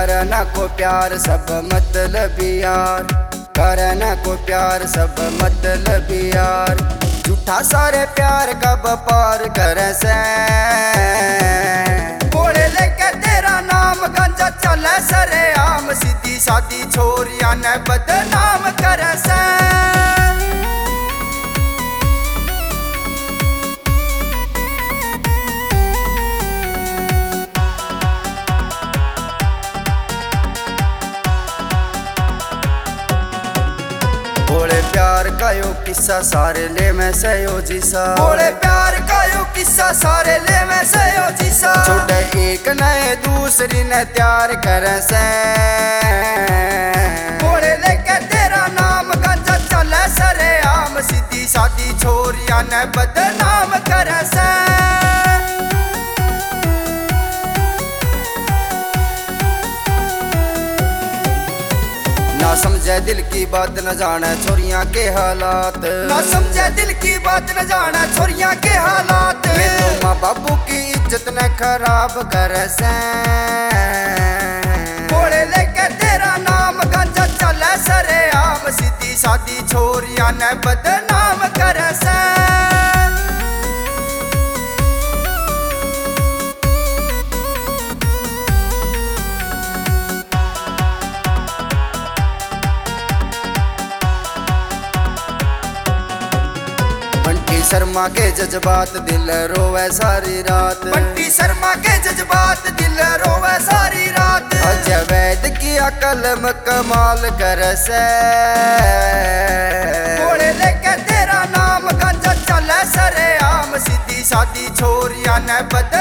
करना को प्यार सब मतलब यार, करना को प्यार सब मतलब यार। झूठा सारे प्यार का व्यापार करे से, घोड़े लेके तेरा नाम गंजा चले सरे आम। सीधी सादी छोरिया ने बदनाम करे से। भोले प्यार का यो किस्सा सारे ले में सयो जीसा, भोले प्यार का यो किस्सा सारे ले में सयो जीसा। छोटे एक नए दूसरी ने तैयार करे से, भोले लेके तेरा नाम गंजा चले सरे आम। सीधी सादी छोरिया ने बदनाम करे से। ना समझे दिल की बात न जाने छोरियां के हालात, ना समझे दिल की बात न जाने छोरियां के हालात। तो माँ बाबू की इज्जत न खराब करे से, घोड़े लेके तेरा नाम गंजा चले सरे आम। सीधी सादी छोरियां ने बदनाम करे से। बंटी शर्मा के जज्बात दिल रोवे सारी रात, बंटी शर्मा के जज्बात दिल रोवे सारी रात। अजय वैद की कलम कमाल करे से, घोड़े लेके तेरा नाम गंजा चले सरे आम। सीधी सादी छोरिया ने बदनाम